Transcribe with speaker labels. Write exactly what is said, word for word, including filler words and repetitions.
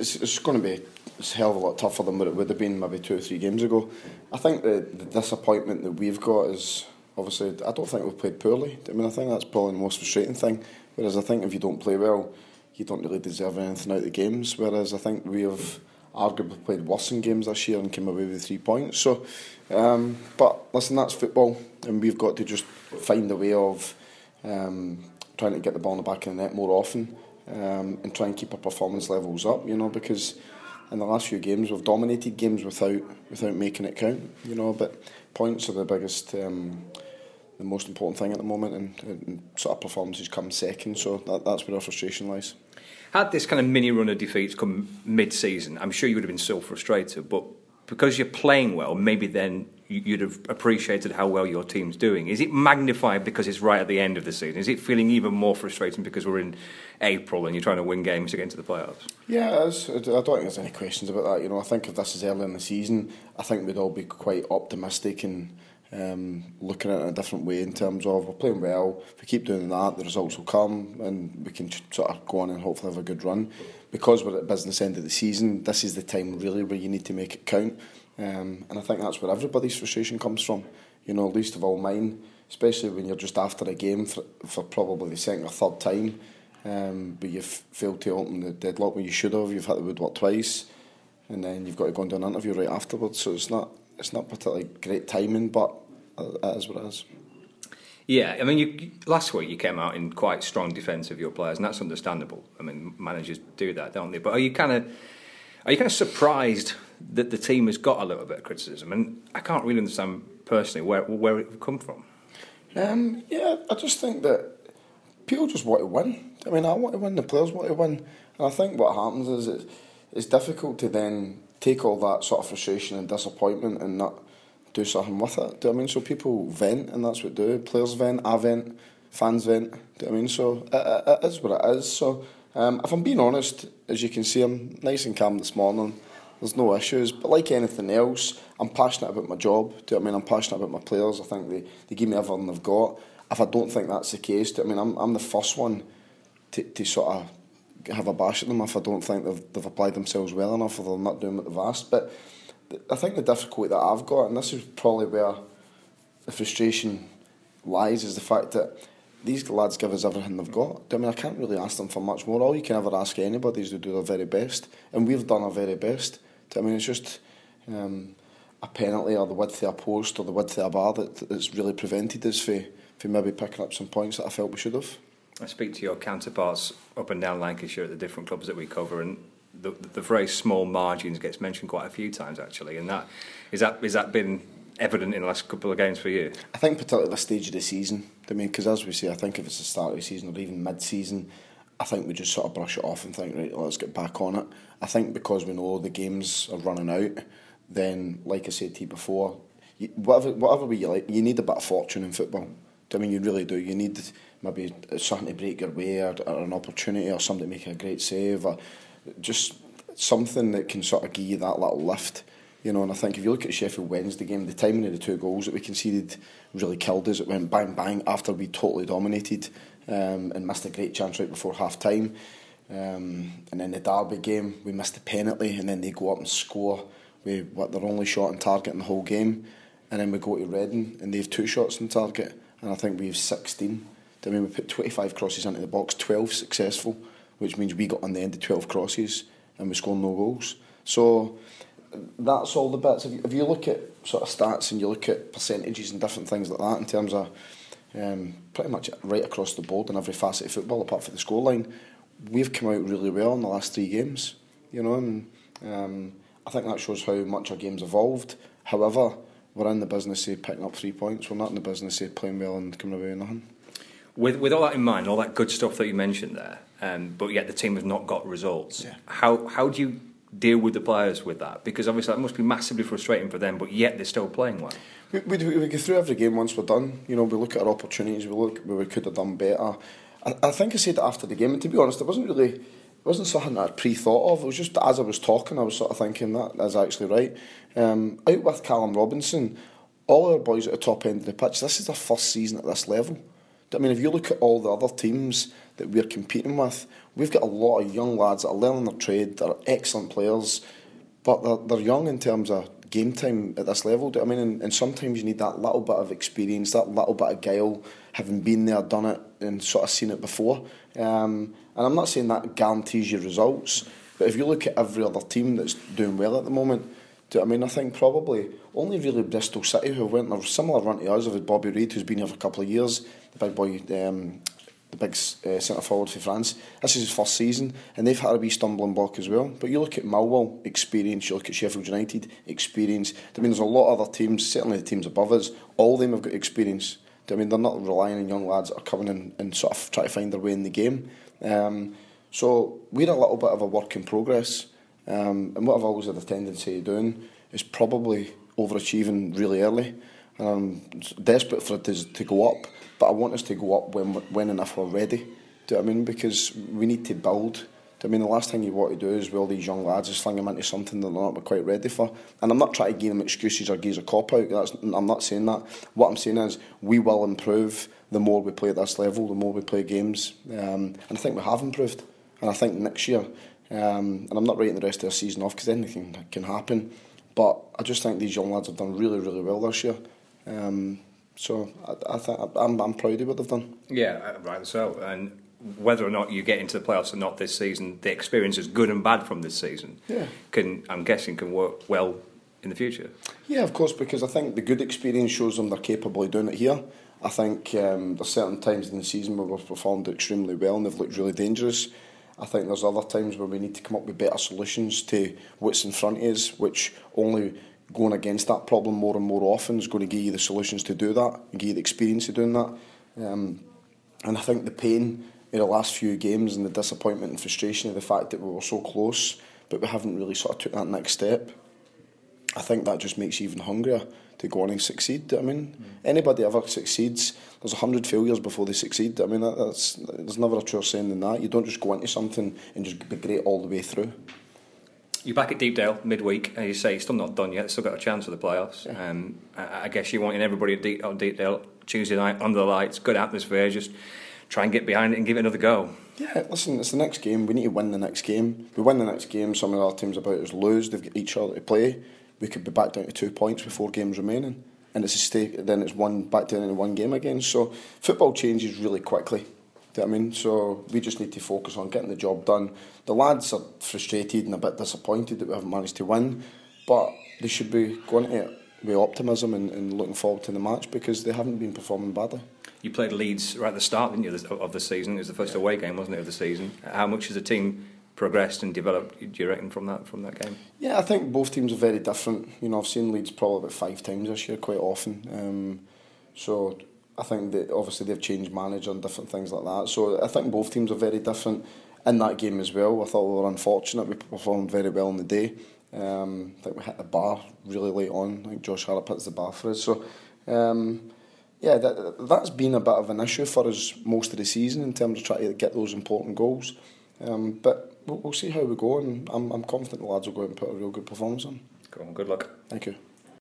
Speaker 1: it's, it's going to be a hell of a lot tougher than what it would have been maybe two or three games ago. I think the, the disappointment that we've got is, obviously, I don't think we've played poorly. I mean, I think that's probably the most frustrating thing. Whereas I think if you don't play well, you don't really deserve anything out of the games. Whereas I think we have arguably played worse in games this year and came away with three points. So, um, but listen, that's football, and we've got to just find a way of um, trying to get the ball in the back of the net more often, um, and try and keep our performance levels up. You know, because in the last few games we've dominated games without without making it count. You know, but points are the biggest. Um, the most important thing at the moment, and, and sort of performances come second, so that, that's where our frustration lies.
Speaker 2: Had this kind of mini run of defeats come mid-season, I'm sure you would have been so frustrated, but because you're playing well, maybe then you'd have appreciated how well your team's doing. Is it magnified because it's right at the end of the season? Is it feeling even more frustrating because we're in April and you're trying to win games to get into the playoffs?
Speaker 1: Yeah, it is. I don't think there's any questions about that. You know, I think if this is early in the season, I think we'd all be quite optimistic and Um, looking at it in a different way in terms of we're playing well, if we keep doing that the results will come and we can sort of go on and hopefully have a good run. Because we're at the business end of the season, this is the time really where you need to make it count, um, and I think that's where everybody's frustration comes from, you know, least of all mine, especially when you're just after a game for, for probably the second or third time, um, but you've failed to open the deadlock when you should have, you've hit the woodwork twice, and then you've got to go and do an interview right afterwards, so it's not It's not particularly great timing, but it is what it is.
Speaker 2: Yeah, I mean, you, last week you came out in quite strong defence of your players, and that's understandable. I mean, managers do that, don't they? But are you kind of are you kind of surprised that the team has got a little bit of criticism? And I can't really understand personally where where it would come from.
Speaker 1: Um, yeah, I just think that people just want to win. I mean, I want to win. The players want to win, and I think what happens is it's, it's difficult to then take all that sort of frustration and disappointment and not do something with it. Do you know what I mean? So people vent, and that's what they do. Players vent, I vent, fans vent. Do you know what I mean? So it, it, it is what it is. So um, if I'm being honest, as you can see, I'm nice and calm this morning. There's no issues. But like anything else, I'm passionate about my job. Do you know what I mean? I'm passionate about my players. I think they, they give me everything they've got. If I don't think that's the case, do you know what I mean? I'm, I'm the first one to, to sort of have a bash at them if I don't think they've, they've applied themselves well enough or they're not doing what they've asked. But I think the difficulty that I've got, and this is probably where the frustration lies, is the fact that these lads give us everything they've got. I mean, I can't really ask them for much more. All you can ever ask anybody is to do their very best, and we've done our very best. I mean, it's just um, a penalty or the width of a post or the width of a bar that, that's really prevented us from, from maybe picking up some points that I felt we should have.
Speaker 2: I speak to your counterparts up and down Lancashire at the different clubs that we cover, and the, the phrase "small margins" gets mentioned quite a few times actually. And that is that is that been evident in the last couple of games for you?
Speaker 1: I think particularly at this stage of the season. I mean, because as we say, I think if it's the start of the season or even mid-season, I think we just sort of brush it off and think, right, let's get back on it. I think because we know the games are running out, then, like I said to you before, you, whatever whatever way you like, you need a bit of fortune in football. I mean, you really do. You need maybe something to break your way, or, or an opportunity, or somebody making a great save, or just something that can sort of give you that little lift. You know, and I think if you look at the Sheffield Wednesday game, the timing of the two goals that we conceded really killed us. It went bang bang after we totally dominated um, and missed a great chance right before half time. Um, and then the Derby game, we missed the penalty, and then they go up and score with what their only shot on target in the whole game. And then we go to Reading, and they have two shots on target, and I think we have sixteen. I mean, we put twenty-five crosses into the box, twelve successful, which means we got on the end of twelve crosses and we scored no goals. So that's all the bits. If you, if you look at sort of stats and you look at percentages and different things like that in terms of um, pretty much right across the board in every facet of football apart from the scoreline, we've come out really well in the last three games. You know, and um, I think that shows how much our game's evolved. However, we're in the business of picking up three points. We're not in the business of playing well and coming away with nothing.
Speaker 2: With with all that in mind, all that good stuff that you mentioned there, um, but yet the team has not got results.
Speaker 1: Yeah.
Speaker 2: How how do you deal with the players with that? Because obviously that must be massively frustrating for them, but yet they're still playing well.
Speaker 1: We, we, we go through every game once we're done. You know, we look at our opportunities, we look where we could have done better. I, I think I said it after the game, and to be honest, it wasn't really, it wasn't something that I'd pre-thought of. It was just as I was talking, I was sort of thinking that is actually right. Um, out with Callum Robinson, all our boys at the top end of the pitch, this is their first season at this level. I mean, if you look at all the other teams that we're competing with, we've got a lot of young lads that are learning their trade, that are excellent players, but they're, they're young in terms of game time at this level. I mean, and, and sometimes you need that little bit of experience, that little bit of guile, having been there, done it, and sort of seen it before. Um, and I'm not saying that guarantees you results, but if you look at every other team that's doing well at the moment, do you know what I mean? I think probably only really Bristol City, who went on a similar run to us, have had Bobby Reid, who's been here for a couple of years, the big boy, um, the big uh, centre forward for France. This is his first season, and they've had a wee stumbling block as well. But you look at Millwall, experience. You look at Sheffield United, experience. I mean, there's a lot of other teams, certainly the teams above us. All of them have got experience. I mean, they're not relying on young lads that are coming in and sort of trying to find their way in the game. Um, so we're a little bit of a work in progress. Um, and what I've always had a tendency of doing is probably overachieving really early. I'm desperate for it to, to go up, but I want us to go up when, when and if we're ready. Do you know what I mean? Because we need to build. Do you know I mean? The last thing you want to do is, well, these young lads is sling them into something that they're not quite ready for. And I'm not trying to give them excuses or give us a cop-out. That's, I'm not saying that. What I'm saying is, we will improve the more we play at this level, the more we play games. Um, and I think we have improved. And I think next year, um, and I'm not writing the rest of the season off because anything can happen, but I just think these young lads have done really, really well this year. Um, so I, I think I'm, I'm proud of what they've done.
Speaker 2: Yeah, right. So, and whether or not you get into the playoffs or not this season, the experience is good and bad from this season.
Speaker 1: Yeah,
Speaker 2: can I'm guessing can work well in the future.
Speaker 1: Yeah, of course, because I think the good experience shows them they're capable of doing it here. I think um, there's certain times in the season where we've performed extremely well and they've looked really dangerous. I think there's other times where we need to come up with better solutions to what's in front of us, which only going against that problem more and more often is going to give you the solutions to do that and give you the experience of doing that. Um, and I think the pain in the last few games and the disappointment and frustration of the fact that we were so close but we haven't really sort of took that next step, I think that just makes you even hungrier to go on and succeed. I mean, mm. anybody ever succeeds, there's a hundred failures before they succeed. I mean, that, that's there's never a truer saying than that. You don't just go into something and just be great all the way through.
Speaker 2: You're back at Deepdale midweek, and you say you're still not done yet. Still got a chance for the playoffs. Yeah. Um, I, I guess you're wanting everybody at Deep, on Deepdale Tuesday night under the lights, good atmosphere. Just try and get behind it and give it another go. Yeah,
Speaker 1: listen, it's the next game. We need to win the next game. We win the next game. Some of our teams about us lose. They've got each other to play. We could be back down to two points with four games remaining, and it's a stake. Then it's one back down into one game again. So football changes really quickly. Do you know what I mean? So we just need to focus on getting the job done. The lads are frustrated and a bit disappointed that we haven't managed to win, but they should be going to it with optimism and, and looking forward to the match because they haven't been performing badly.
Speaker 2: You played Leeds right at the start, didn't you, of the season? It was the first yeah. away game, wasn't it, of the season? How much has the team progressed and developed, do you reckon, from that from that game?
Speaker 1: Yeah, I think both teams are very different. You know, I've seen Leeds probably about five times this year, quite often. Um, so I think that obviously they've changed manager and different things like that. So I think both teams are very different in that game as well. I thought we were unfortunate. We performed very well on the day. Um, I think we hit the bar really late on. I think Josh Harrop hits the bar for us. So um, yeah, that, that's been a bit of an issue for us most of the season in terms of trying to get those important goals. Um, but we'll, we'll see how we go, and I'm, I'm confident the lads will go out and put a real good performance on.
Speaker 2: Cool. Good luck.
Speaker 1: Thank you.